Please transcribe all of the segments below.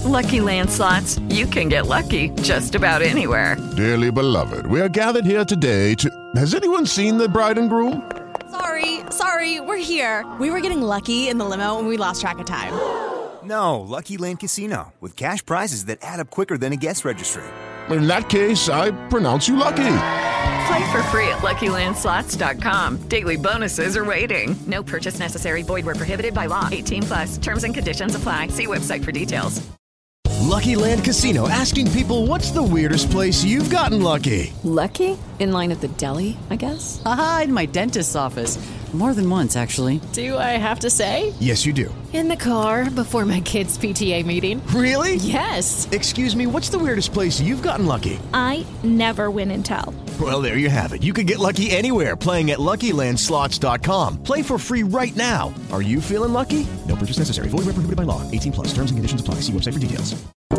Lucky Land Slots, you can get lucky just about anywhere. Dearly beloved, we are gathered here today to... Has anyone seen the bride and groom? Sorry, we're here. We were getting lucky in the limo and we lost track of time. No, Lucky Land Casino, with cash prizes that add up quicker than a guest registry. In that case, I pronounce you lucky. Play for free at LuckyLandSlots.com. Daily bonuses are waiting. No purchase necessary. Void where prohibited by law. 18+. Terms and conditions apply. See website for details. Lucky Land Casino, asking people, what's the weirdest place you've gotten lucky? Lucky? In line at the deli, I guess? Aha, in my dentist's office. More than once, actually. Do I have to say? Yes, you do. In the car before my kids' PTA meeting. Really? Yes. Excuse me, what's the weirdest place you've gotten lucky? I never win and tell. Well, there you have it. You can get lucky anywhere, playing at LuckyLandSlots.com. Play for free right now. Are you feeling lucky? No purchase necessary. Void where prohibited by law. 18+. Terms and conditions apply. See website for details.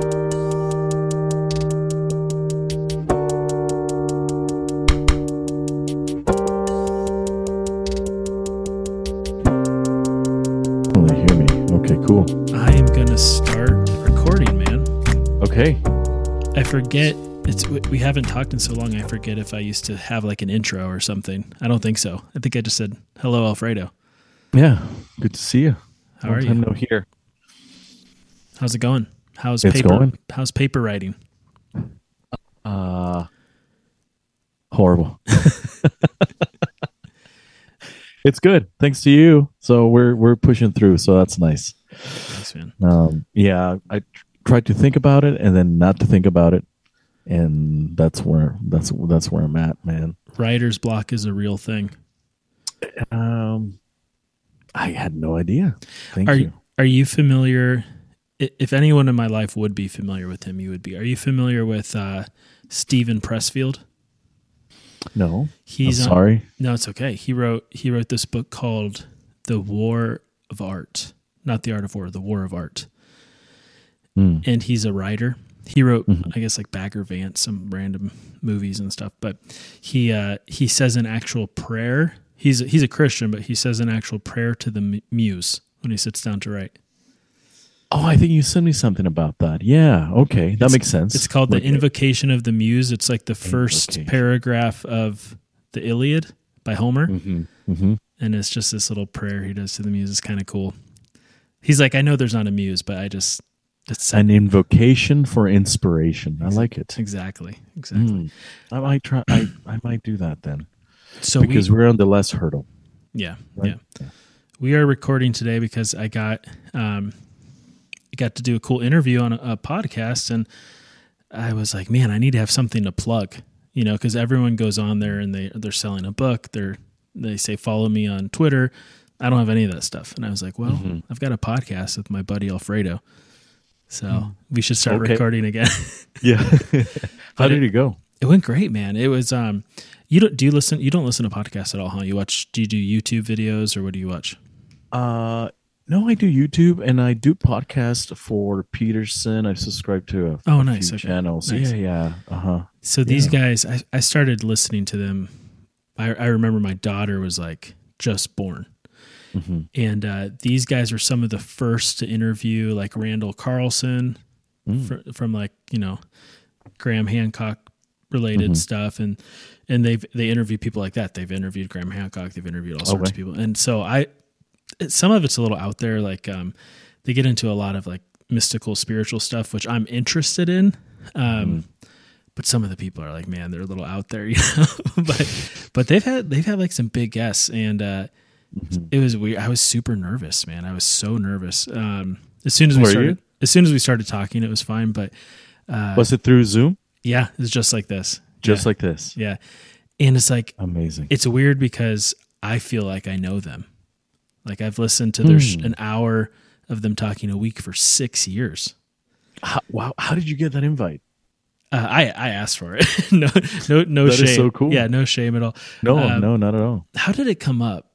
Cool. I am gonna start recording, man. Okay. I forget we haven't talked in so long. I forget if I used to have like an intro or something. I don't think so. I think I just said hello, Alfredo. Yeah, good to see you. How are you? No here. How's it going? How's paper writing? Horrible. It's good, thanks to you. So we're pushing through. So that's nice. Thanks, man. Yeah, I tried to think about it and then not to think about it, and that's where I'm at, man. Writer's block is a real thing. I had no idea. Thank you. Are you familiar? If anyone in my life would be familiar with him, you would be. Are you familiar with Stephen Pressfield? No, sorry. No, it's okay. He wrote this book called The War of Art, not The Art of War, The War of Art. And he's a writer. He wrote, I guess, like Bagger Vance, some random movies and stuff. But he says an actual prayer. He's a Christian, but he says an actual prayer to the muse when he sits down to write. Oh, I think you sent me something about that. Yeah, okay. That makes sense. It's called The Invocation of the Muse. It's like the first paragraph of the Iliad by Homer. And it's just this little prayer he does to the muse. It's kind of cool. He's like, I know there's not a muse, but it's an invocation for inspiration. I like it. Exactly. I might try. I might do that then. So because we're on the less hurdle. Yeah. Right? Yeah. We are recording today because I got to do a cool interview on a podcast, and I was like, man, I need to have something to plug, because everyone goes on there and they're selling a book. They say, follow me on Twitter. I don't have any of that stuff. And I was like, well, I've got a podcast with my buddy Alfredo. So we should start recording again. Yeah. How did it go? It went great, man. It was, you don't listen to podcasts at all, huh? Do you do YouTube videos or what do you watch? No, I do YouTube and I do podcast for Peterson. I subscribe to a few channels. Nice. Yeah. So these guys, I started listening to them. I remember my daughter was like just born. And these guys were some of the first to interview like Randall Carlson from like, Graham Hancock related stuff. And they interview people like that. They've interviewed Graham Hancock. They've interviewed all sorts of people. And so some of it's a little out there. Like they get into a lot of like mystical, spiritual stuff, which I'm interested in. But some of the people are like, man, they're a little out there, but they've had like some big guests, and it was weird. I was super nervous, man. I was so nervous. As soon as we started talking, it was fine. But was it through Zoom? Yeah, it was just like this. Like this. Yeah. And it's like amazing. It's weird because I feel like I know them. Like I've listened to an hour of them talking a week for 6 years. How did you get that invite? I asked for it. no shame. That is so cool. Yeah, no shame at all. No, not at all. How did it come up?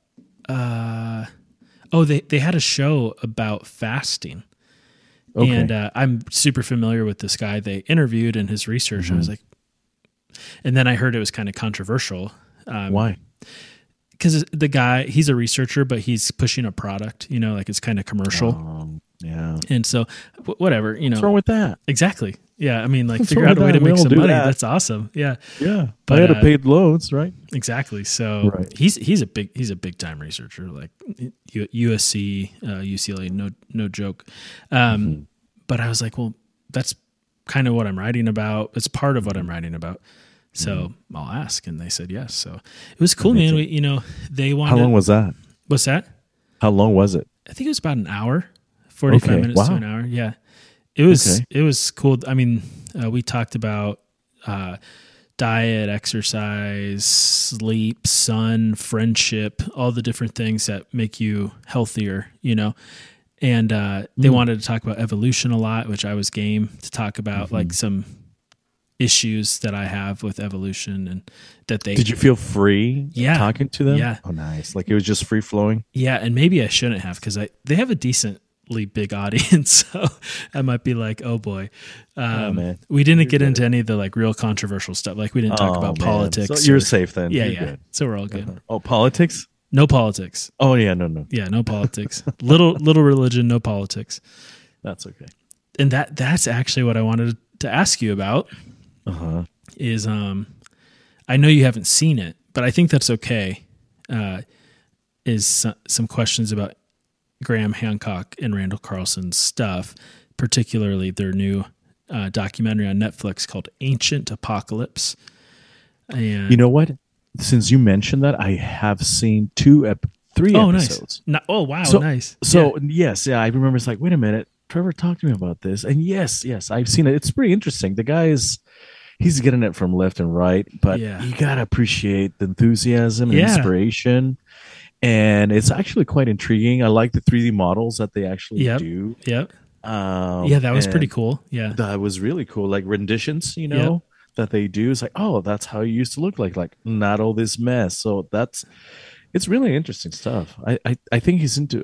They had a show about fasting. Okay. And I'm super familiar with this guy they interviewed and his research. I was like, and then I heard it was kind of controversial. Why? Because the guy, he's a researcher, but he's pushing a product, like it's kind of commercial. Yeah. And so whatever, what's wrong with that? Exactly. Yeah. I mean, like figure out a way to make some money. That's awesome. Yeah. Yeah. But I had to pay loans, right? Exactly. So he's a big time researcher, like USC, UCLA, no joke. But I was like, well, that's kind of what I'm writing about. It's part of what I'm writing about. So I'll ask. And they said yes. So it was cool, man. They wanted. How long was that? What's that? How long was it? I think it was about an hour, 45 minutes to an hour. Yeah. It was cool. I mean, we talked about diet, exercise, sleep, sun, friendship, all the different things that make you healthier, And they wanted to talk about evolution a lot, which I was game to talk about, like some issues that I have with evolution, and that they. Did you feel free talking to them? Yeah. Oh, nice. Like it was just free flowing? Yeah, and maybe I shouldn't have, because they have a decently big audience, so I might be like, oh boy. Man. We didn't get into any of the like real controversial stuff. Like we didn't talk about politics. So you're safe then. Yeah, you're good. So we're all good. Oh, politics? No politics. Oh yeah, no. Yeah, no politics. little religion, no politics. That's okay. And that's actually what I wanted to ask you about. Is I know you haven't seen it, but I think that's okay. Is some questions about Graham Hancock and Randall Carlson's stuff, particularly their new documentary on Netflix called Ancient Apocalypse. And you know what? Since you mentioned that, I have seen 3 episodes. Nice. Oh, wow. So, nice. So yes, I remember it's like, wait a minute, Trevor talked to me about this. And yes, I've seen it. It's pretty interesting. The guy he's getting it from left and right, but you got to appreciate the enthusiasm and inspiration. And it's actually quite intriguing. I like the 3D models that they actually do. Yep. That was pretty cool. Yeah. That was really cool. Like renditions, that they do. It's like, oh, that's how you used to look like not all this mess. So it's really interesting stuff. I think he's into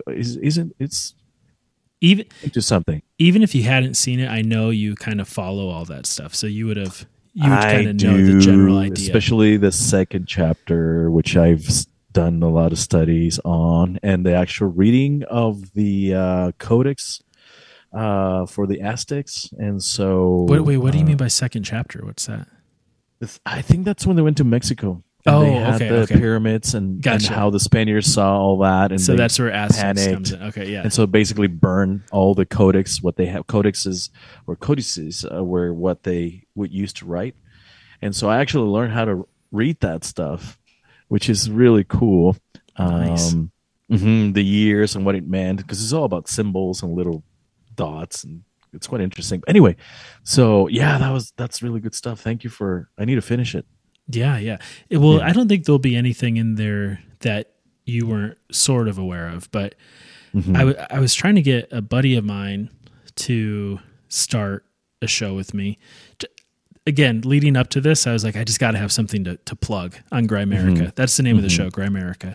something. Even if you hadn't seen it, I know you kind of follow all that stuff. So you would kind of know the general idea. Especially the second chapter, which I've done a lot of studies on, and the actual reading of the codex for the Aztecs. And so wait, what do you mean by second chapter? What's that? I think that's when they went to Mexico. They had the pyramids and how the Spaniards saw all that, and so that's where Aztecs panicked. comes in. Okay, yeah. And so basically burn all the codex. What they have codices were what they would use to write. And so I actually learned how to read that stuff, which is really cool. Nice. The years and what it meant, because it's all about symbols and little dots, and it's quite interesting. But anyway, so that's really good stuff. Thank you I need to finish it. Yeah. I don't think there'll be anything in there that you weren't sort of aware of, but I was trying to get a buddy of mine to start a show with me. Again, leading up to this, I was like, I just got to have something to plug on Grimerica. That's the name of the show, Grimerica.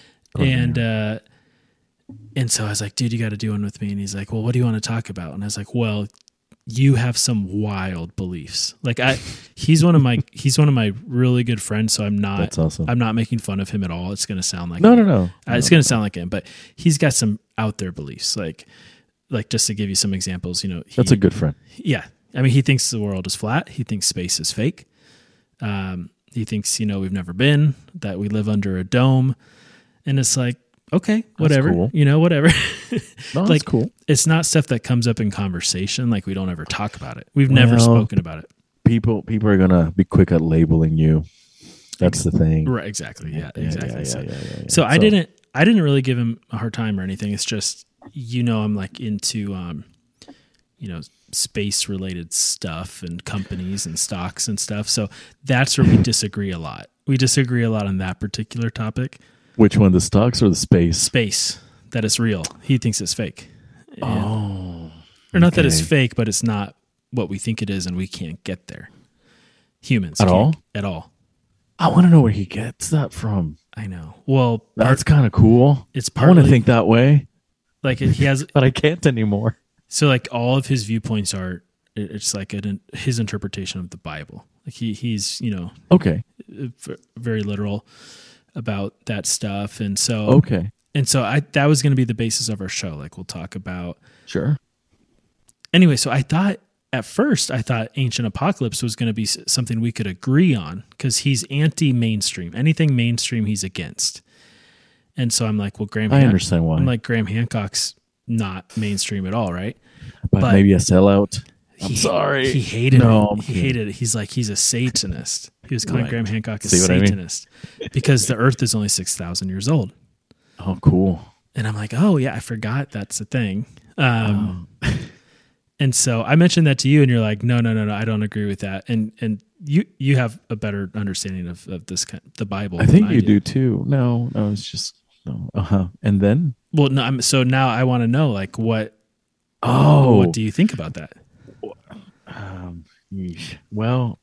And so I was like, dude, you got to do one with me. And he's like, well, what do you want to talk about? And I was like, well, you have some wild beliefs. Like he's one of my really good friends. So That's awesome. I'm not making fun of him at all. It's going to sound like no. It's going to sound like him, but he's got some out there beliefs. Like just to give you some examples, that's a good friend. Yeah. I mean, he thinks the world is flat. He thinks space is fake. He thinks, we've never been, that we live under a dome. And it's like, okay, whatever, cool. Whatever. No, that's cool. It's not stuff that comes up in conversation. Like we don't ever talk about it. We've never spoken about it. People are going to be quick at labeling you. That's the thing. Right. Exactly. Yeah, exactly. So I didn't really give him a hard time or anything. It's just, I'm like into, space related stuff and companies and stocks and stuff. So that's where we disagree a lot. We disagree a lot on that particular topic. Which one, the stocks or the space? Space, that it's real. He thinks it's fake. Or not that it's fake, but it's not what we think it is, and we can't get there. Humans at all. I want to know where he gets that from. I know. Well, that's kind of cool. It's I want to think that way. Like he has, but I can't anymore. So like all of his viewpoints are, it's like his interpretation of the Bible. Like he's okay, very literal about that stuff. And so, okay. And so that was going to be the basis of our show. Like we'll talk about. Sure. Anyway, so at first I thought Ancient Apocalypse was going to be something we could agree on because he's anti-mainstream. Anything mainstream, he's against. And so I'm like, well, I understand why. I'm like, Graham Hancock's not mainstream at all, right? But maybe a sellout. I'm sorry. He hated it. He hated it. He's like, he's a Satanist. He was calling Graham Hancock a Satanist because the earth is only 6,000 years old. Oh, cool. And I'm like, oh, yeah, I forgot that's a thing. And so I mentioned that to you, and you're like, no, I don't agree with that. And you have a better understanding of this the Bible. I think you do too. No, it's just no. And then, well, no. So now I want to know, like, what do you think about that? Well,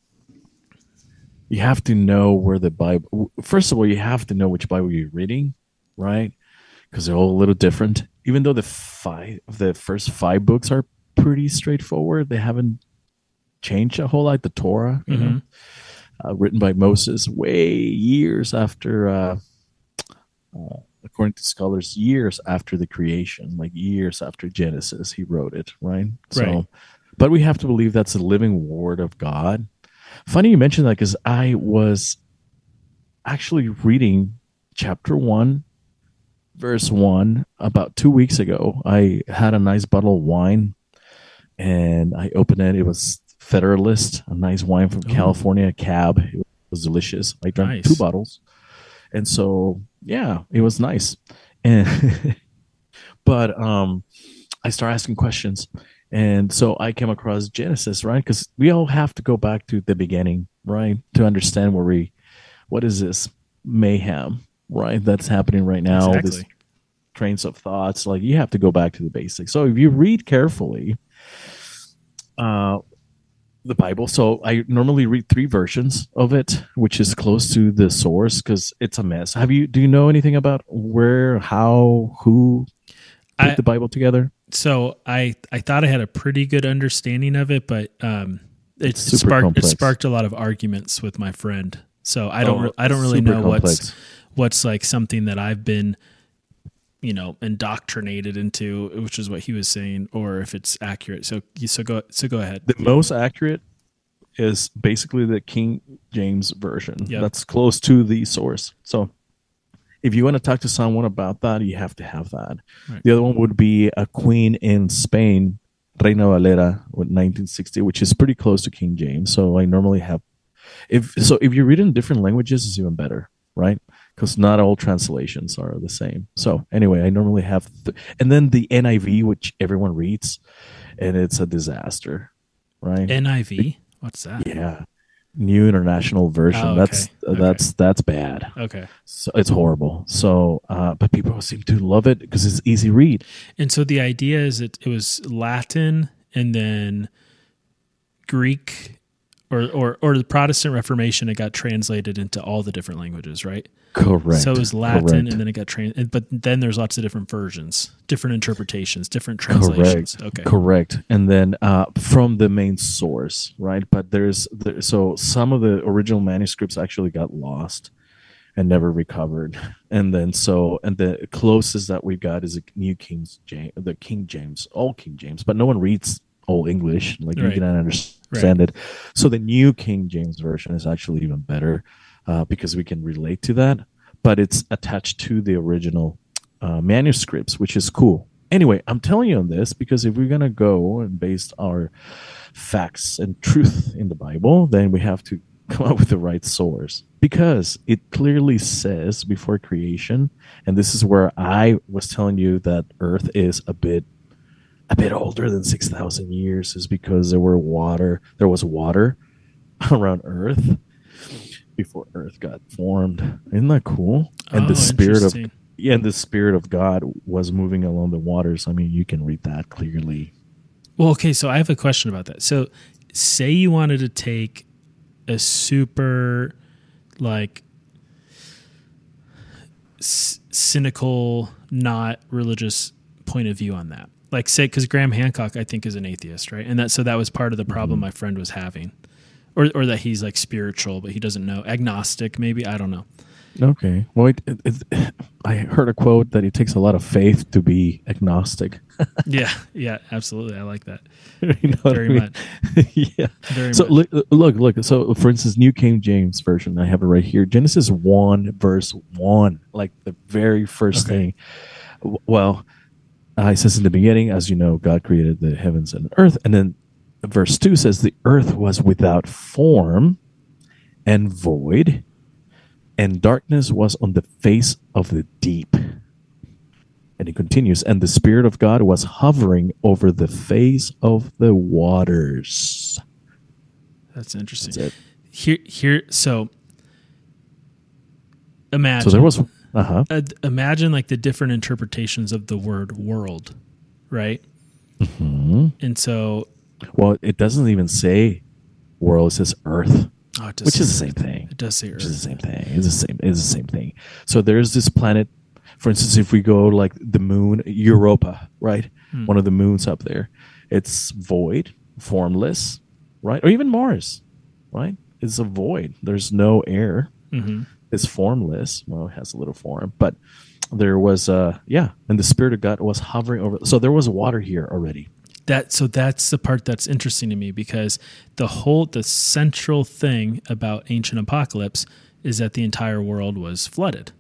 you have to know where the Bible. First of all, you have to know which Bible you're reading, right? Because they're all a little different. Even though the first 5 books are pretty straightforward, they haven't changed a whole lot. The Torah, you know, written by Moses, way years after, according to scholars, years after the creation, like years after Genesis, he wrote it, right? So, but we have to believe that's the living word of God. Funny you mentioned that because I was actually reading chapter 1, verse 1 about 2 weeks ago. I had a nice bottle of wine and I opened it. It was Federalist, a nice wine from California, Cab. It was delicious. I drank 2 bottles. And so, yeah, it was nice. And but I started asking questions. And so I came across Genesis, right? Because we all have to go back to the beginning, right? To understand what is this mayhem, right? That's happening right now. Exactly. This trains of thoughts. Like you have to go back to the basics. So if you read carefully the Bible, so I normally read 3 versions of it, which is close to the source because it's a mess. Do you know anything about where, how, who put the Bible together? So I thought I had a pretty good understanding of it, but it sparked a lot of arguments with my friend. So I don't really know what's like something that I've been, indoctrinated into, which is what he was saying, or if it's accurate. So go ahead. The most accurate is basically the King James version. Yep. That's close to the source. So if you want to talk to someone about that, you have to have that. Right. The other one would be a queen in Spain, Reina Valera, with 1960, which is pretty close to King James. So I normally have, if you read in different languages, it's even better, right? Because not all translations are the same. So anyway, I normally have, and then the NIV, which everyone reads, and it's a disaster, right? NIV, what's that? Yeah. New International Version. Oh, okay. That's bad. Okay. So it's horrible. So, but people seem to love it because it's easy read. And so the idea is it was Latin and then Greek, or the Protestant Reformation. It got translated into all the different languages, right? Correct. So it was Latin, and then it got but then there's lots of different versions, different interpretations, different translations. Correct. Okay. Correct. And then from the main source, right? But so some of the original manuscripts actually got lost and never recovered. And then the closest that we got is King James, Old King James, but no one reads Old English, like you cannot understand it. So the New King James Version is actually even better. Because we can relate to that, but it's attached to the original manuscripts, which is cool. Anyway, I'm telling you on this because if we're going to go and base our facts and truth in the Bible, then we have to come up with the right source because it clearly says before creation, and this is where I was telling you that Earth is a bit older than 6,000 years, is because there was water around Earth before Earth got formed. Isn't that cool? And the spirit of God was moving along the waters. I mean, you can read that clearly. Well, okay, so I have a question about that. So say you wanted to take a super cynical, not religious point of view on that. Like say, because Graham Hancock, I think, is an atheist, right? And that was part of the problem my friend was having. Or that he's like spiritual, but he doesn't know. Agnostic, maybe. I don't know. Okay. Well, I heard a quote that it takes a lot of faith to be agnostic. Yeah, absolutely. I like that. You know Very much. Yeah. Very So much. look. So, for instance, New King James Version, I have it right here. Genesis 1, verse 1, like the very first thing. Well, it says in the beginning, as you know, God created the heavens and earth. And then verse 2 says the earth was without form and void, and darkness was on the face of the deep. And it continues, and the Spirit of God was hovering over the face of the waters. That's interesting. That's Here. So imagine. So there was. Imagine like the different interpretations of the word world, right? Mm-hmm. And so, well, it doesn't even say world; it says earth, which is the same earth. thing. It does say earth. Which is the same thing. It's the same thing. So there's this planet. For instance, if we go like the moon, Europa, right? One of the moons up there, it's void, formless, right? Or even Mars, right? It's a void. There's no air. Mm-hmm. It's formless. Well, it has a little form, but there was and the Spirit of God was hovering over. So there was water here already. So that's the part that's interesting to me, because the central thing about ancient apocalypse is that the entire world was flooded.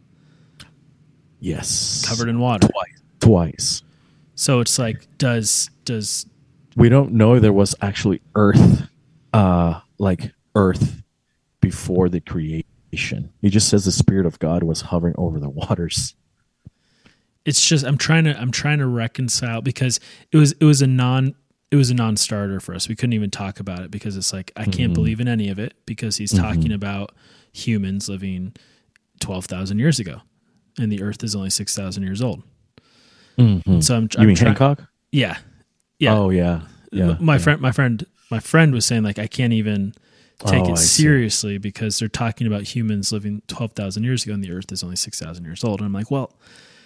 Yes. Covered in water. Twice. So it's like, does we don't know there was actually earth, like earth before the creation. He just says the Spirit of God was hovering over the waters. It's just I'm trying to reconcile, because it was a non-starter for us. We couldn't even talk about it, because it's like I can't believe in any of it, because he's talking about humans living 12,000 years ago, and the Earth is only 6,000 years old. Mm-hmm. So you mean Hancock? Yeah. Oh yeah. My friend was saying like I can't even take it seriously, because they're talking about humans living 12,000 years ago and the Earth is only 6,000 years old. And I'm like, well,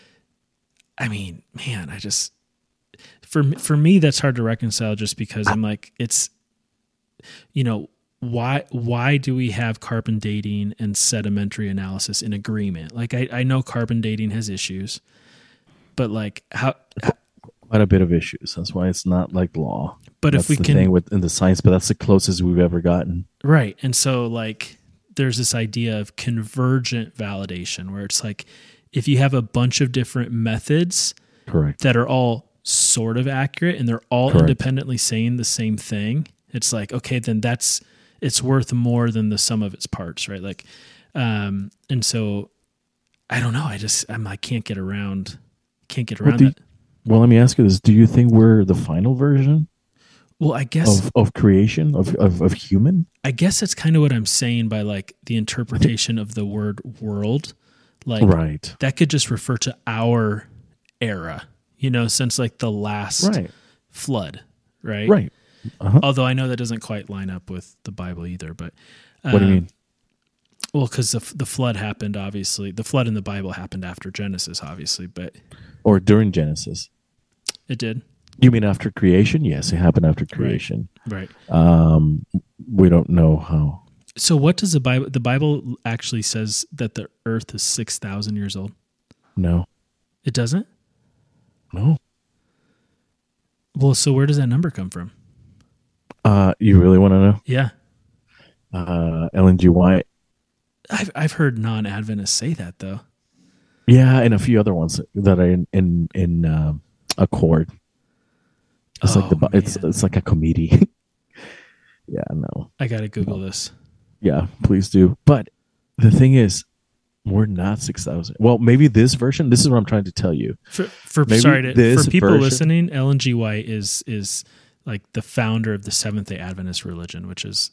I mean, man, I just for me that's hard to reconcile, just because I'm like, it's, you know, why do we have carbon dating and sedimentary analysis in agreement? Like I know carbon dating has issues, but like how quite a bit of issues. That's why it's not like law. But that's if we the can thing in the science, but that's the closest we've ever gotten. Right. And so like there's this idea of convergent validation, where it's like if you have a bunch of different methods that are all sort of accurate and they're all independently saying the same thing, it's like, okay, then it's worth more than the sum of its parts, right? Like, and so I don't know. I can't get around that. Well, let me ask you this: do you think we're the final version? Well, I guess of creation of human. I guess that's kind of what I'm saying by like the interpretation of the word world. Like that could just refer to our era, you know, since like the last flood, right? Right. Uh-huh. Although I know that doesn't quite line up with the Bible either. But what do you mean? Well, because the flood happened, obviously. The flood in the Bible happened after Genesis, obviously, or during Genesis. It did. You mean after creation? Yes, it happened after creation. Right. We don't know how. So what does the Bible actually says that the earth is 6,000 years old? No. It doesn't? No. Well, so where does that number come from? You really want to know? Yeah. Ellen G. White. I've heard non-Adventists say that though. Yeah, and a few other ones that are in accord. It's like it's like a comedian. Yeah, no. I gotta Google this. Yeah, please do. But the thing is, we're not 6,000. Well, maybe this version. This is what I'm trying to tell you. For people listening, Ellen G. White is like the founder of the Seventh-day Adventist religion, which is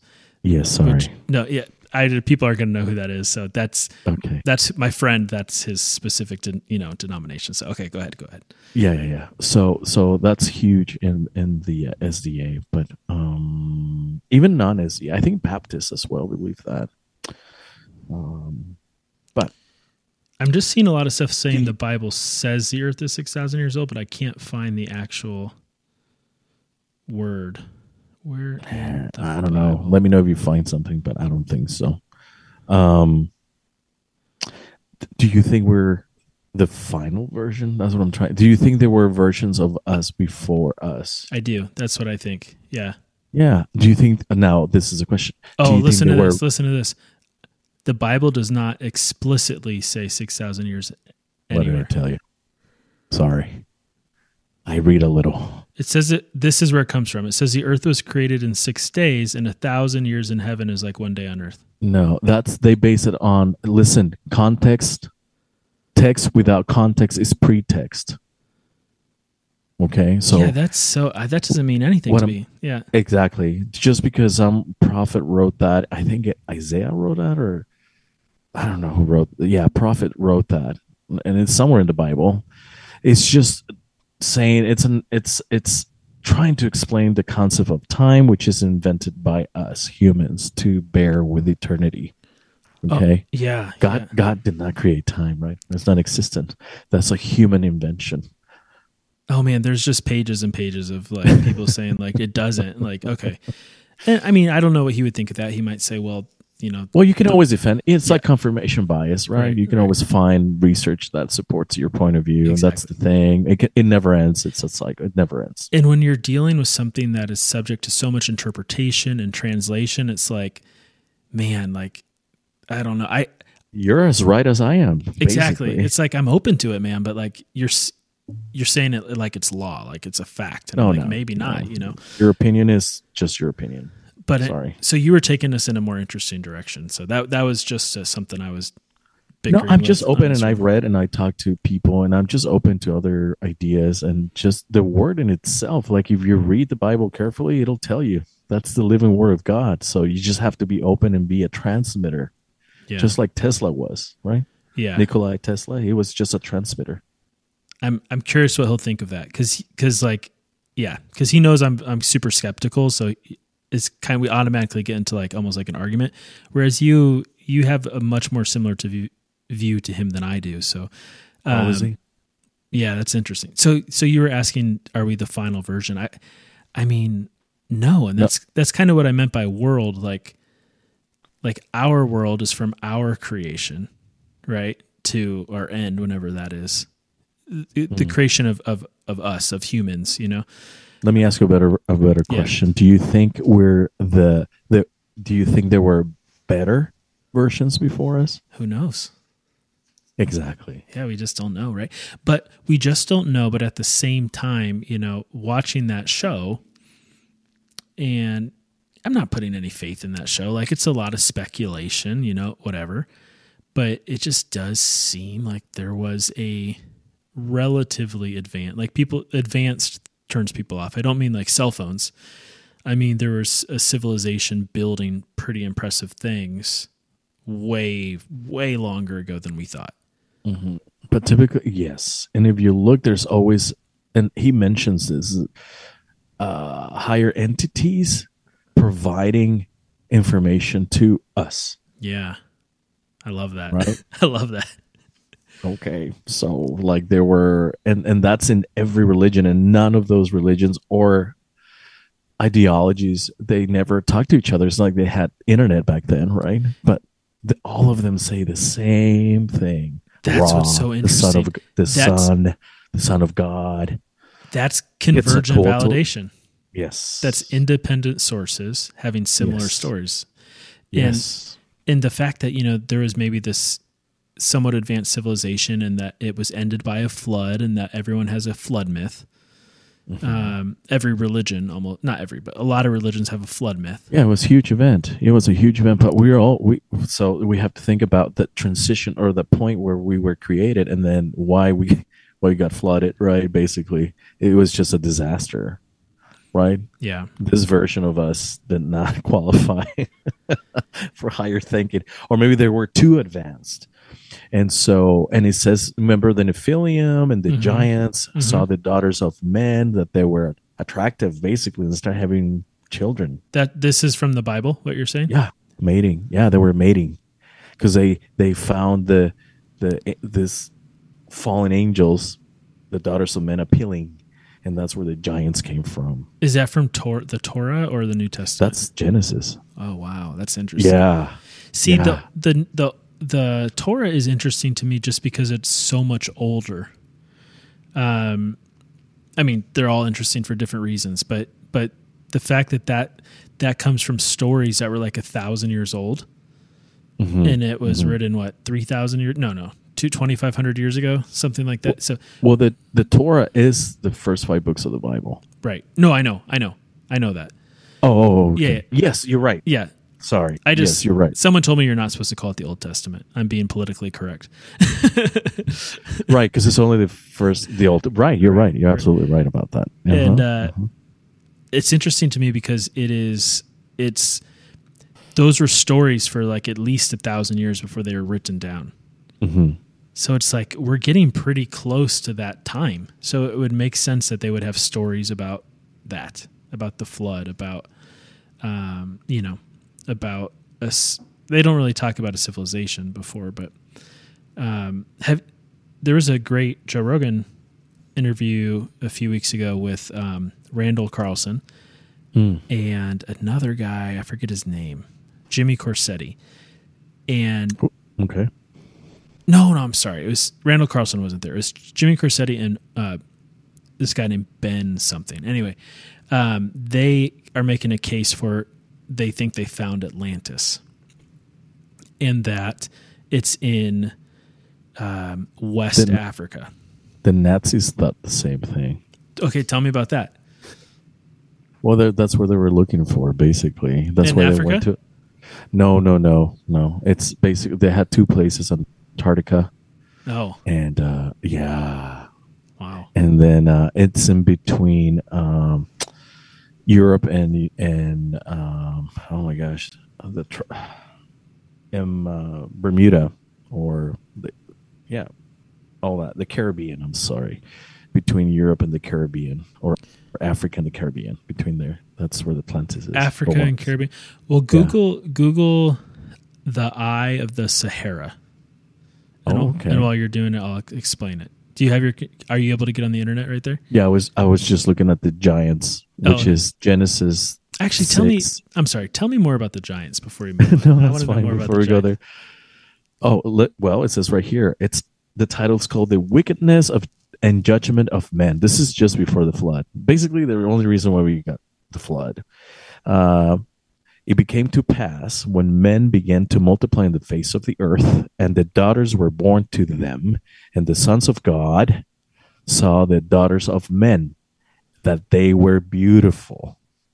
people are going to know who that is. So that's my friend. That's his specific denomination. So okay, go ahead. Yeah. So that's huge in the SDA, but even non-SDA, I think Baptists as well believe that. But I'm just seeing a lot of stuff saying the Bible says the earth is 6,000 years old, but I can't find the actual word. Where I don't know. Let me know if you find something, but I don't think so. Do you think we're the final version? That's what I'm trying. Do you think there were versions of us before us? I do. That's what I think. Yeah. Yeah. Do you think now this is a question? Oh, listen to this. Listen to this. The Bible does not explicitly say 6,000 years anywhere. What did I tell you? Sorry. I read a little. It says this is where it comes from. It says the earth was created in 6 days, and 1,000 years in heaven is like 1 day on earth. No, they base it on, listen, context. Text without context is pretext. Okay, so yeah, that doesn't mean anything to me. Yeah, exactly. Just because some prophet wrote that, I think Isaiah wrote that, or I don't know who wrote. Yeah, prophet wrote that, and it's somewhere in the Bible. It's just saying it's trying to explain the concept of time, which is invented by us humans to bear with eternity. Okay. Oh, yeah. God did not create time, right? It's non-existent. That's a human invention. Oh man, there's just pages and pages of like people saying like it doesn't. Like, okay. And I mean, I don't know what he would think of that. He might say, well, well, you can always defend. It's like confirmation bias, right? You can always find research that supports your point of view, exactly. And that's the thing. It never ends. It's like it never ends. And when you're dealing with something that is subject to so much interpretation and translation, it's like, man, like I don't know. You're as right as I am. Exactly. Basically. It's like I'm open to it, man. But like you're saying it like it's law, like it's a fact, and no, maybe not. Your opinion is just your opinion. But so you were taking us in a more interesting direction. So that was just something I was. No, I'm just open, and I've read and I talk to people, and I'm just open to other ideas, and just the word in itself. Like if you read the Bible carefully, it'll tell you that's the living word of God. So you just have to be open and be a transmitter, just like Tesla was, right? Yeah, Nikola Tesla, he was just a transmitter. I'm curious what he'll think of that because he knows I'm super skeptical, so. It's kind of, we automatically get into like almost like an argument, whereas you have a much more similar view to him than I do. So, is he? Yeah, that's interesting. So you were asking, are we the final version? I mean, no, and that's kind of what I meant by world. Like our world is from our creation, right, to our end, whenever that is, the creation of us, of humans, Let me ask you a better question. Yeah. Do you think do you think there were better versions before us? Who knows? Exactly. Yeah, we just don't know, right? But we just don't know. But at the same time, watching that show, and I'm not putting any faith in that show. Like it's a lot of speculation, whatever. But it just does seem like there was a relatively advanced turns people off. I don't mean like cell phones. I mean there was a civilization building pretty impressive things way, way longer ago than we thought. Mm-hmm. But typically, yes. And if you look, there's always, and he mentions this, higher entities providing information to us. Yeah. I love that. Right? I love that. Okay, so like there were, and that's in every religion, and none of those religions or ideologies, they never talked to each other. It's like they had internet back then, right? But all of them say the same thing. That's what's so interesting. The Son of God. That's convergent validation. Yes. That's independent sources having similar stories. Yes. And the fact that, there was maybe this somewhat advanced civilization and that it was ended by a flood and that everyone has a flood myth. Mm-hmm. Every religion, almost not every, but a lot of religions have a flood myth. Yeah, it was a huge event. But so we have to think about the transition or the point where we were created and then why we got flooded, right? Basically, it was just a disaster, right? Yeah. This version of us did not qualify for higher thinking, or maybe they were too advanced. And it says, remember the Nephilim and the giants saw the daughters of men, that they were attractive, basically, and started having children. That this is from the Bible, what you're saying? Yeah, mating. Yeah, they were mating because they found this fallen angels, the daughters of men, appealing, and that's where the giants came from. Is that from the Torah or the New Testament? That's Genesis. Oh wow, that's interesting. Yeah. See the the Torah is interesting to me just because it's so much older. I mean, they're all interesting for different reasons, but the fact that comes from stories that were like 1,000 years old, and it was written 3,000 years? No, 2,500 years ago, something like that. So, well, the Torah is the first 5 books of the Bible, right? No, I know that. Oh, okay. Yeah. Yes, you're right. Yeah. Sorry. Yes, you're right. Someone told me you're not supposed to call it the Old Testament. I'm being politically correct. Right, because it's only the old. Right, you're right. You're absolutely right about that. And it's interesting to me because those were stories for like at least 1,000 years before they were written down. So it's like we're getting pretty close to that time. So it would make sense that they would have stories about that, about the flood, about about us. They don't really talk about a civilization before, but there was a great Joe Rogan interview a few weeks ago with Randall Carlson and another guy, I forget his name, Jimmy Corsetti. And okay. No, I'm sorry. It was Randall Carlson wasn't there. It was Jimmy Corsetti and this guy named Ben something. Anyway, they are making a case for they think they found Atlantis and that it's in West Africa. The Nazis thought the same thing. Okay, tell me about that. Well, that's where they were looking for, basically. That's in where Africa? They went to. No. It's basically they had 2 places, Antarctica. Oh. And yeah. Wow. And then it's in between Europe and oh my gosh, Bermuda or all that, the Caribbean. I'm sorry, between Europe and the Caribbean, or Africa and the Caribbean. Between there, that's where the Atlantis is. Africa and Caribbean. Well, Google the Eye of the Sahara. Okay. And while you're doing it, I'll explain it. Do you have are you able to get on the internet right there? Yeah, I was just looking at the giants, which is Genesis. Actually, 6. tell me more about the giants before you move No, on. that's fine. Before we go there. Oh, well, it says right here, the title is called The Wickedness and Judgment of Men. This is just before the flood. Basically, the only reason why we got the flood. It became to pass when men began to multiply in the face of the earth, and the daughters were born to them, and the sons of God saw the daughters of men, that they were beautiful.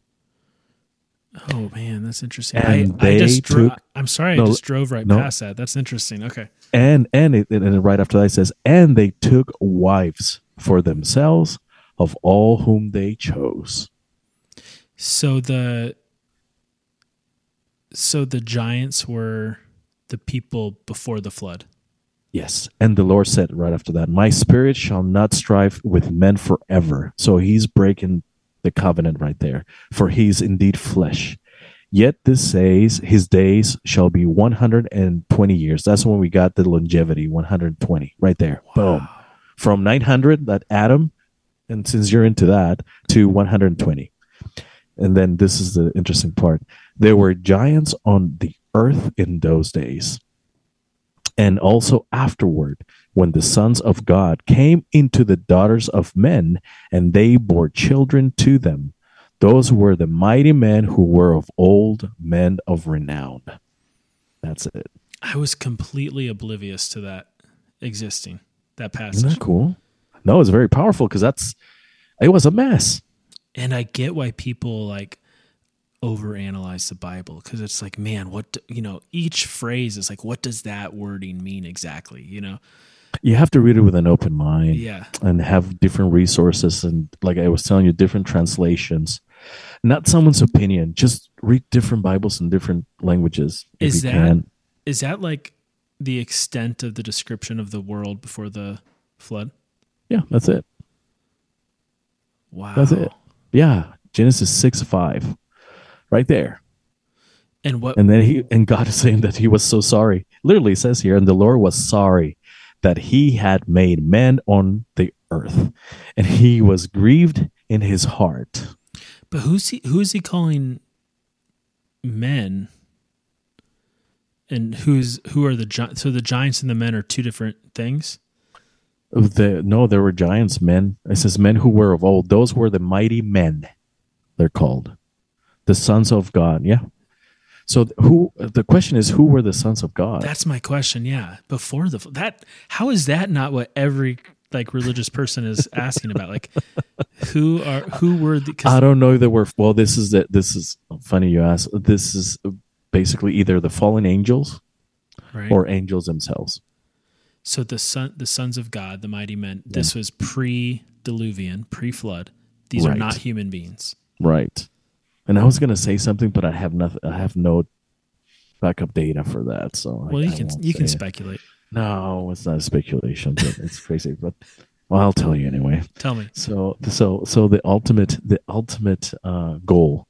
Oh man, that's interesting. And I'm sorry, I just drove past that. That's interesting. Okay. And right after that it says, and they took wives for themselves of all whom they chose. So the giants were the people before the flood. Yes. And the Lord said right after that, my spirit shall not strive with men forever. So he's breaking the covenant right there. For he's indeed flesh. Yet this says his days shall be 120 years. That's when we got the longevity, 120 right there. Wow. Boom. From 900, that Adam, and since you're into that, to 120. And then this is the interesting part. There were giants on the earth in those days. And also afterward, when the sons of God came into the daughters of men, and they bore children to them, those were the mighty men who were of old, men of renown. That's it. I was completely oblivious to that existing, that passage. Isn't that cool? No, it's very powerful because it was a mess. And I get why people overanalyze the Bible, because it's like, man, each phrase is like, what does that wording mean exactly? You have to read it with an open mind, yeah, and have different resources, and like I was telling you, different translations, not someone's opinion. Just read different Bibles in different languages. Is that like the extent of the description of the world before the flood? Yeah, that's it. Wow, that's it. Yeah, Genesis 6:5. Right there. And then God is saying that he was so sorry. Literally it says here, and the Lord was sorry that he had made man on the earth, and he was grieved in his heart. But who is he calling men? And who are the giants? So the giants and the men are two different things? No, there were giants, men. It says men who were of old. Those were the mighty men, they're called. The sons of God, yeah. So the question is, who were the sons of God? That's my question, yeah. Before how is that not what every like religious person is asking about? Like who were the... I don't know if there were... Well, this is funny you ask. This is basically either the fallen angels or angels themselves. So the sons of God, the mighty men, this was pre-diluvian, pre-flood. These are not human beings. Right. And I was going to say something, but I have nothing. I have no backup data for that. So you can speculate. No, it's not speculation, but it's crazy. But I'll tell you anyway. Tell me. So the ultimate goal,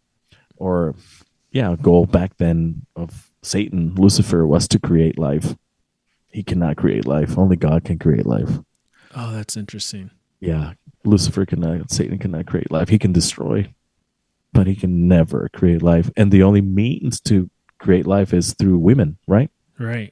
goal back then of Satan, Lucifer, was to create life. He cannot create life. Only God can create life. Oh, that's interesting. Yeah, Satan cannot create life. He can destroy, but he can never create life. And the only means to create life is through women, right? Right.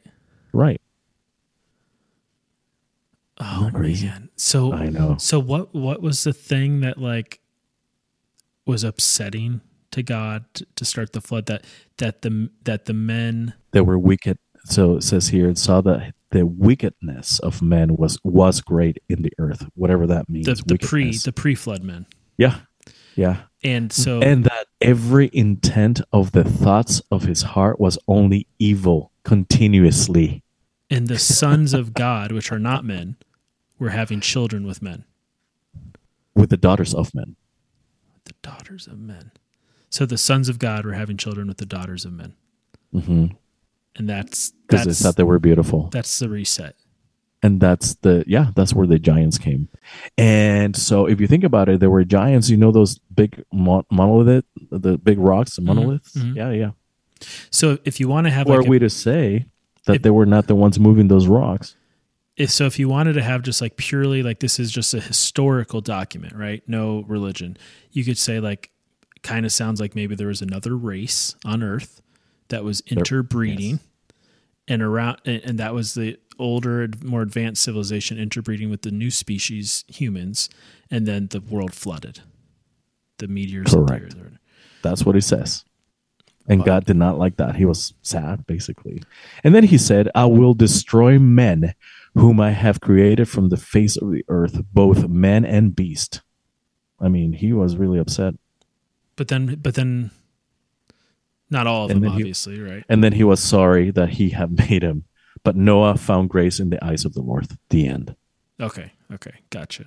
Oh man. So I know. So what was the thing that like was upsetting to God to start the flood? That the men that were wicked. So it says here, it saw that the wickedness of men was great in the earth, whatever that means. The pre-flood men. Yeah. And that every intent of the thoughts of his heart was only evil continuously. And the sons of God, which are not men, were having children with men. With the daughters of men. The daughters of men. So the sons of God were having children with the daughters of men. Mm-hmm. And that's because they thought they were beautiful. That's the reset. And that's where the giants came. And so if you think about it, there were giants, those big monolith, the big rocks, the monoliths. Mm-hmm. Yeah. So if you want to have... Or are we to say that they were not the ones moving those rocks? If you wanted to have just like purely like this is just a historical document, right? No religion. You could say like kind of sounds like maybe there was another race on Earth that was interbreeding, and that was the older, more advanced civilization interbreeding with the new species, humans, and then the world flooded. The meteors. Correct. That's what he says. And God did not like that. He was sad, basically. And then he said, I will destroy men whom I have created from the face of the earth, both man and beast. I mean, he was really upset. But then not all of them, obviously, right? And then he was sorry that he had made him. But Noah found grace in the eyes of the Lord. The end. Okay. Gotcha.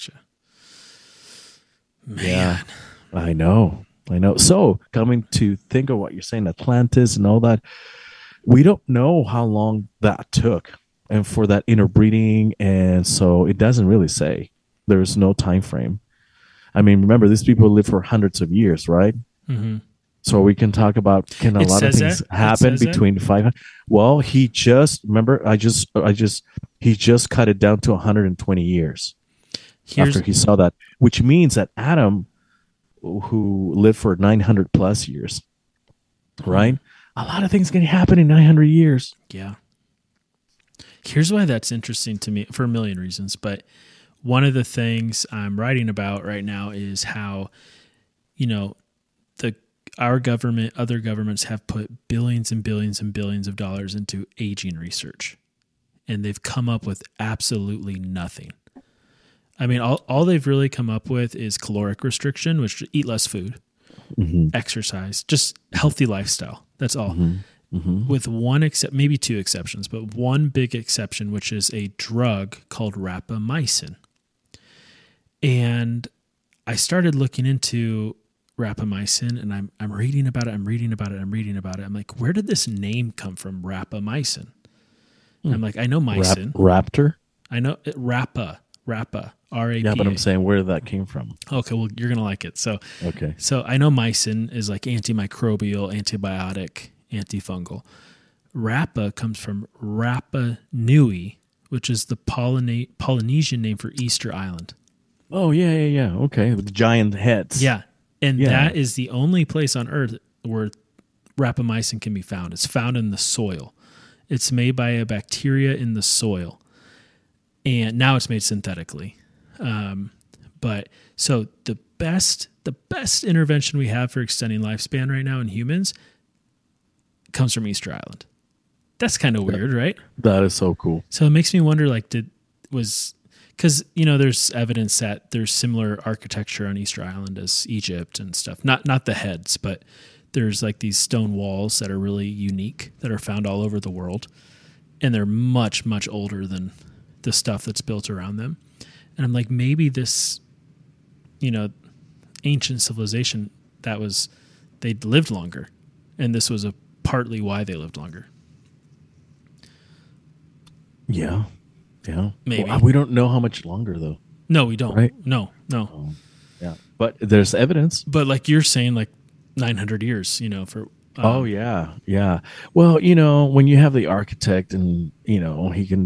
Man. Yeah, I know. So, coming to think of what you're saying, Atlantis and all that, we don't know how long that took. And for that interbreeding, and so it doesn't really say. There's no time frame. I mean, remember, these people live for hundreds of years, right? Mm-hmm. So we can talk about a lot of things happen between 500. Well, he just he just cut it down to 120 years after he saw that, which means that Adam, who lived for 900 plus years, right? A lot of things can happen in 900 years. Yeah. Here's why that's interesting to me for a million reasons, but one of the things I'm writing about right now is how, our government, other governments have put billions and billions and billions of dollars into aging research, and they've come up with absolutely nothing. I mean, all they've really come up with is caloric restriction, which eat less food, exercise, just healthy lifestyle. That's all. With one maybe two exceptions, but one big exception, which is a drug called rapamycin. And I started looking into rapamycin, and I'm reading about it. I'm like, where did this name come from, rapamycin? I'm like, I know mycin. Raptor? I know Rapa, R-A-P-A. Yeah, but I'm saying where that came from. Okay, well, you're going to like it. So I know mycin is like antimicrobial, antibiotic, antifungal. Rapa comes from Rapa Nui, which is the Polynesian name for Easter Island. Oh, yeah. Okay, with the giant heads. Yeah, and that is the only place on Earth where rapamycin can be found. It's found in the soil. It's made by a bacteria in the soil, and now it's made synthetically. But so the best intervention we have for extending lifespan right now in humans comes from Easter Island. That's kind of weird, right? That is so cool. So it makes me wonder, like, because, there's evidence that there's similar architecture on Easter Island as Egypt and stuff. Not the heads, but there's like these stone walls that are really unique that are found all over the world. And they're much, much older than the stuff that's built around them. And I'm like, maybe this, ancient civilization they lived longer. And this was partly why they lived longer. Yeah. Maybe. Well, we don't know how much longer, though. No, we don't. Right? No. Yeah. But there's evidence. But like you're saying, like 900 years, for... oh, yeah. Well, when you have the architect and, he can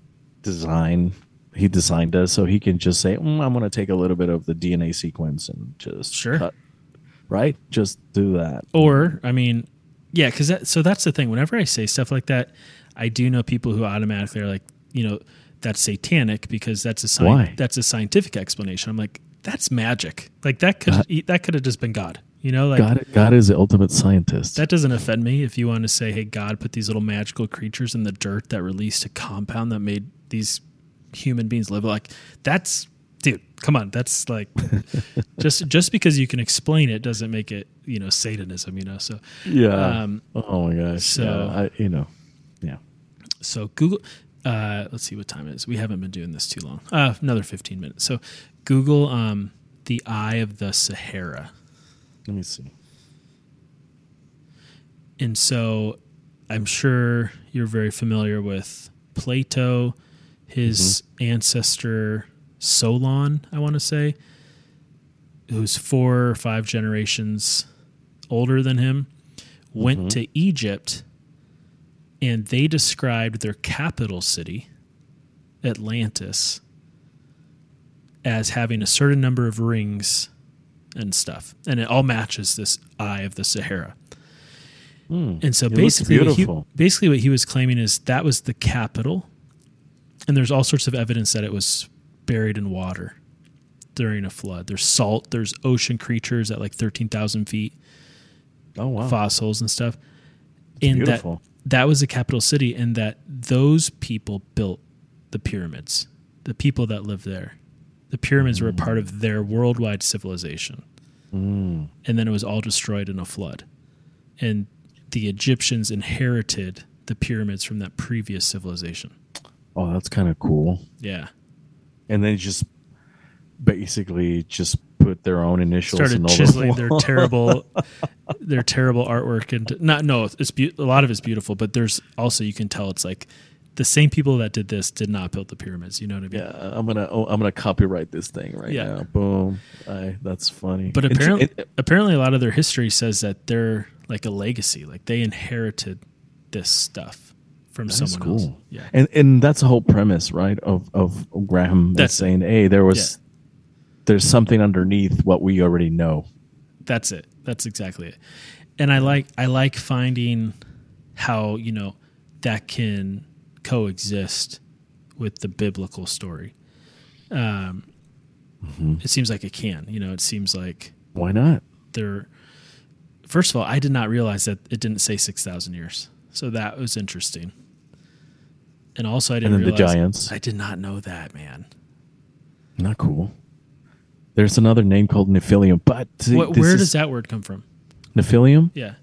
he designed us, so he can just say, I'm going to take a little bit of the DNA sequence and just cut, right? Just do that. Or, yeah, because that's the thing. Whenever I say stuff like that, I do know people who automatically are like, that's satanic because that's a scientific explanation. I'm like, that's magic. Like that could have just been God. God is the ultimate scientist. That doesn't offend me. If you want to say, hey, God put these little magical creatures in the dirt that released a compound that made these human beings live, like that's, dude, come on. That's like just because you can explain it doesn't make it, Satanism, so. Yeah. Oh my gosh. So, yeah. So Google, let's see what time it is. We haven't been doing this too long. Another 15 minutes. So Google, the Eye of the Sahara. Let me see. And so I'm sure you're very familiar with Plato, his ancestor Solon, I want to say, who's 4 or 5 generations older than him, went to Egypt, and they described their capital city, Atlantis, as having a certain number of rings and stuff, and it all matches this Eye of the Sahara. And so basically what he was claiming is that was the capital, and there's all sorts of evidence that it was buried in water during a flood. There's salt, there's ocean creatures at like 13,000 feet. Oh wow. Fossils and stuff. It's and beautiful. that was the capital city, and that those people built the pyramids. The people that lived there. The pyramids were a part of their worldwide civilization. And then it was all destroyed in a flood. And the Egyptians inherited the pyramids from that previous civilization. Oh, that's kind of cool. Yeah. And then just basically just put their own initials started and chiseling their terrible artwork. And a lot of it's beautiful, but there's also, you can tell it's like the same people that did this did not build the pyramids. You know what I mean? Yeah, I'm gonna copyright this thing now. Boom. That's funny. But apparently, a lot of their history says that they're like a legacy, like they inherited this stuff from someone else. Yeah, and that's the whole premise, right? Of Graham that's saying, hey, there's something underneath what we already know. That's it. That's exactly it. And I like finding how that can coexist with the biblical story. It seems like it can. It seems like, why not? First of all, I did not realize that it didn't say 6,000 years, so that was interesting. And also, I didn't realize the giants. I did not know that, man. Not cool. There's another name called Nephilim, but where does that word come from? Nephilim? Yeah.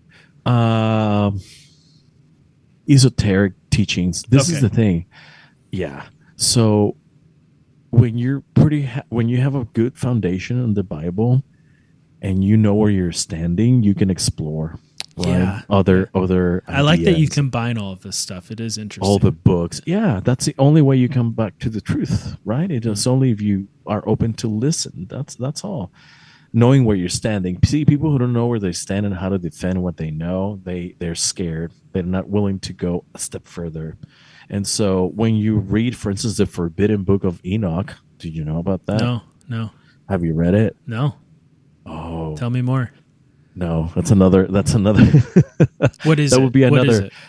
Esoteric teachings. This is the thing. Yeah. So when you have a good foundation in the Bible and you know where you're standing, you can explore. Right? Yeah. Other I like that you combine all of this stuff. It is interesting. All the books. Yeah, that's the only way you come back to the truth, right? It's only if you are open to listen. That's all. Knowing where you're standing. See, people who don't know where they stand and how to defend what they know, they're scared. They're not willing to go a step further. And so when you read, for instance, the Forbidden Book of Enoch, did you know about that? No. Have you read it? No. Oh. Tell me more. No, that's another. What is that it? would be another. What is it?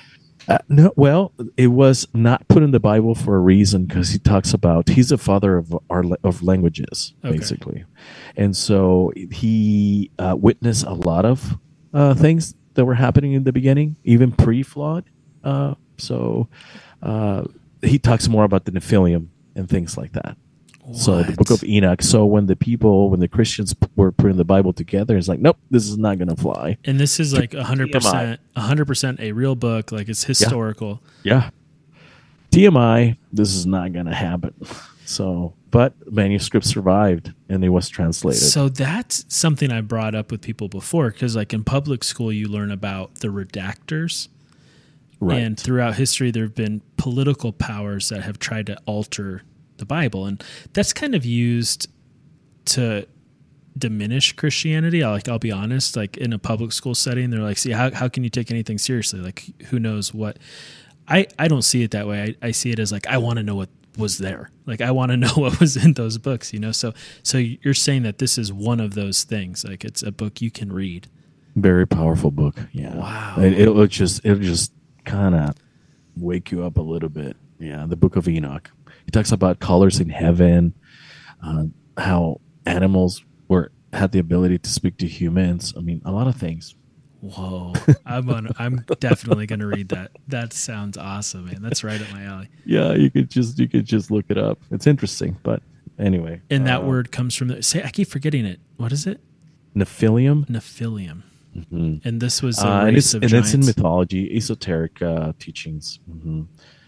No, well, it was not put in the Bible for a reason because he talks about he's the father of of languages, basically, and so he witnessed a lot of things that were happening in the beginning, even pre-flood. So he talks more about the Nephilim and things like that. What? So the Book of Enoch. So when the Christians were putting the Bible together, it's like, nope, this is not going to fly. And this is like 100% a real book. Like it's historical. Yeah. TMI, this is not going to happen. So, but manuscript survived and it was translated. So that's something I brought up with people before because like in public school, you learn about the redactors. Right. And throughout history, there have been political powers that have tried to alter the Bible, and that's kind of used to diminish Christianity. I'll be honest, like in a public school setting, they're like, see, how can you take anything seriously? Like, who knows what? I don't see it that way. I see it as like, I want to know what was there. Like, I want to know what was in those books, So you're saying that this is one of those things. Like, it's a book you can read. Very powerful book. Yeah. Wow. It'll just kind of wake you up a little bit. Yeah. The Book of Enoch. He talks about colors in heaven, how animals had the ability to speak to humans. I mean, a lot of things. Whoa! I'm definitely going to read that. That sounds awesome, man. That's right up my alley. Yeah, you could just look it up. It's interesting, but anyway. And that word comes from I keep forgetting it. What is it? Nephilium. Nephilium. Mm-hmm. And this was a race of giants. And it's in mythology, esoteric teachings. Mm-hmm.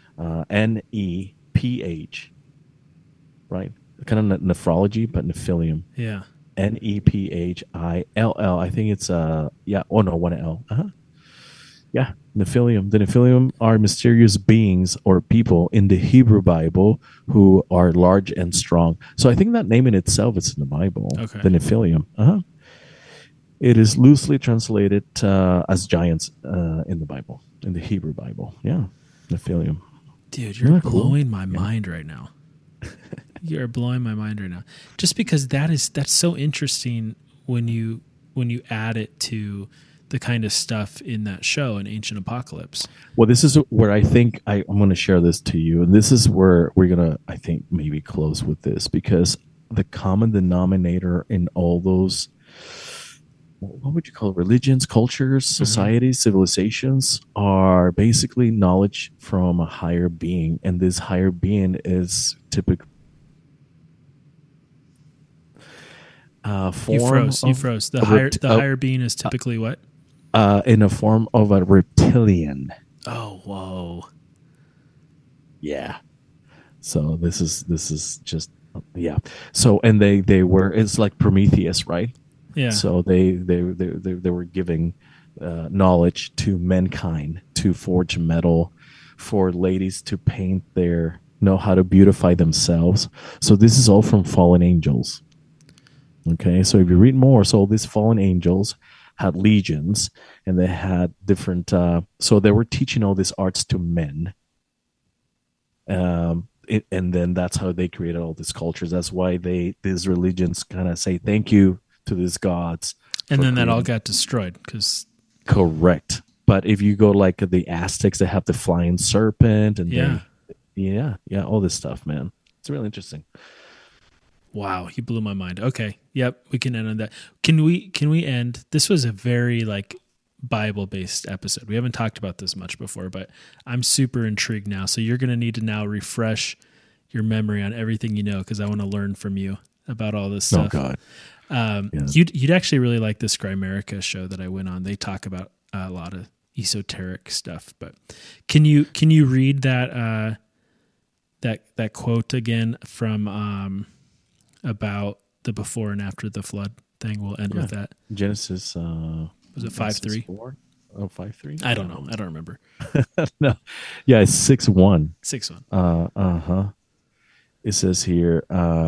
NEPH, right? Kind of nephrology, but Nephilium. Yeah. NEPHILL. I think it's one L. Yeah, Nephilium. The Nephilium are mysterious beings or people in the Hebrew Bible who are large and strong. So I think that name in itself is in the Bible. Okay. The Nephilium. It is loosely translated as giants in the Bible, in the Hebrew Bible. Yeah, Nephilium. Dude, you're blowing my mind right now. You're blowing my mind right now. Just because that's so interesting when you add it to the kind of stuff in that show in Ancient Apocalypse. Well, this is where I think I'm going to share this to you, and this is where we're going to, I think, maybe close with this, because the common denominator in all those, what would you call it, religions, cultures, societies, civilizations, are basically knowledge from a higher being, and this higher being is typically You froze. The higher being is typically what? In a form of a reptilian. Oh, whoa. Yeah. So this is just So and they were, it's like Prometheus, right? Yeah. So they were giving knowledge to mankind to forge metal, for ladies to paint know how to beautify themselves. So this is all from fallen angels. Okay, so if you read more, so these fallen angels had legions, and they had different. So they were teaching all these arts to men, and then that's how they created all these cultures. That's why these religions kind of say thank you to these gods. And then that all got destroyed because. Correct, but if you go like the Aztecs, they have the flying serpent, and all this stuff, man. It's really interesting. Wow, you blew my mind. Okay, yep, we can end on that. Can we end? This was a very Bible-based episode. We haven't talked about this much before, but I'm super intrigued now. So you're going to need to now refresh your memory on everything you know, because I want to learn from you about all this stuff. Oh God, you'd actually really like this Grimerica show that I went on. They talk about a lot of esoteric stuff. But can you read that that quote again from about the before and after the flood thing? We'll end with that. Genesis. Was it 5:3? 5:3? I don't know. I don't remember. No. Yeah, it's 6:1. 6:1. It says here.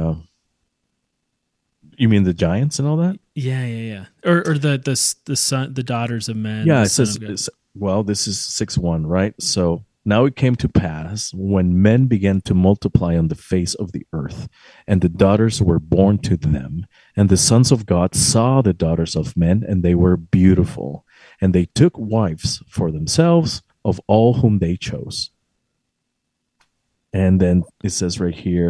You mean the giants and all that? Yeah. Or the son, the daughters of men. Yeah, it says. This is 6:1, right? So. Now it came to pass when men began to multiply on the face of the earth, and the daughters were born to them, and the sons of God saw the daughters of men, and they were beautiful, and they took wives for themselves of all whom they chose. And then it says right here,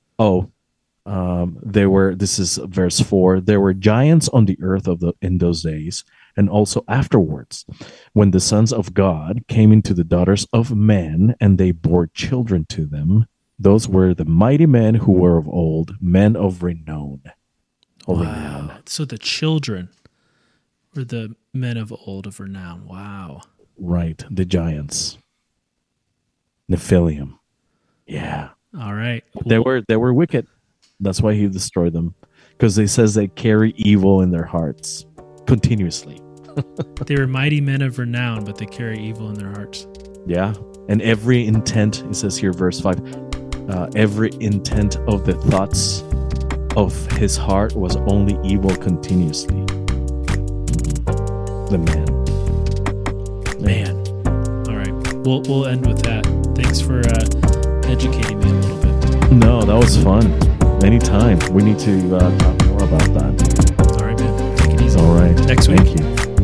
this is verse 4, there were giants on the earth in those days, and also afterwards, when the sons of God came into the daughters of men, and they bore children to them. Those were the mighty men who were of old, men of renown. Wow. So the children were the men of old of renown. Wow. Right. The giants. Nephilim. Yeah. All right. They were wicked. That's why he destroyed them. Because he says they carry evil in their hearts continuously. They were mighty men of renown, but they carry evil in their hearts. Yeah. And every intent, it says here, verse 5, every intent of the thoughts of his heart was only evil continuously. The man. All right. We'll end with that. Thanks for educating me a little bit. No, that was fun. Anytime. We need to talk more about that. All right, man. Take it easy. All right. Next week. Thank you.